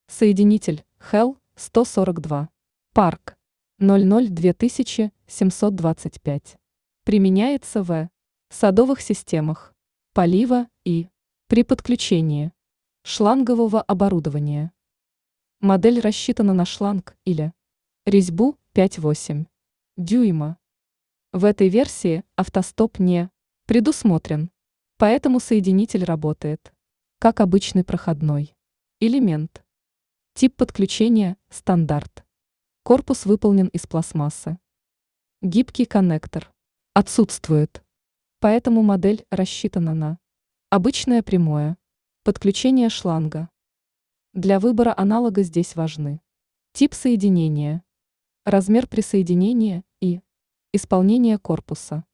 Соединитель HEL 142. Парк 002725. Применяется в садовых системах, полива и при подключении шлангового оборудования. Модель рассчитана на шланг или резьбу 5,8 дюйма. В этой версии автостоп не предусмотрен, поэтому соединитель работает как обычный проходной элемент. Тип подключения – стандарт. Корпус выполнен из пластмассы. Гибкий коннектор отсутствует, поэтому модель рассчитана на обычное прямое подключение шланга. Для выбора аналога здесь важны тип соединения, размер присоединения и исполнение корпуса.